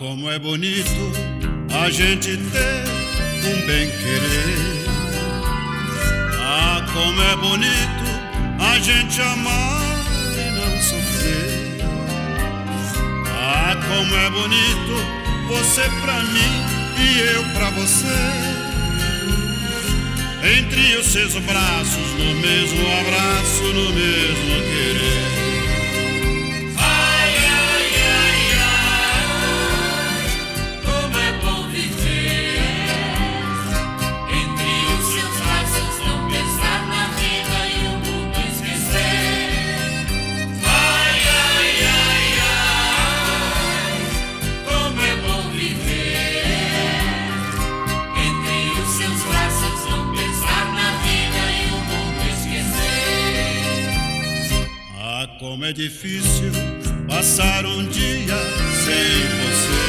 como é bonito a gente ter um bem-querer. Ah, como é bonito a gente amar e não sofrer. Ah, como é bonito você pra mim e eu pra você. Entre os seus braços, no mesmo abraço, no mesmo querer. Como é difícil passar um dia sem você.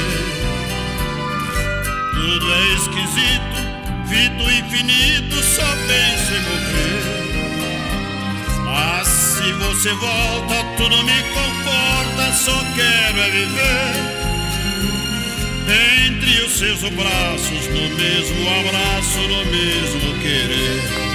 Tudo é esquisito, vida infinito, só penso em morrer. Mas se você volta, tudo me conforta, só quero é viver. Entre os seus braços, no mesmo abraço, no mesmo querer.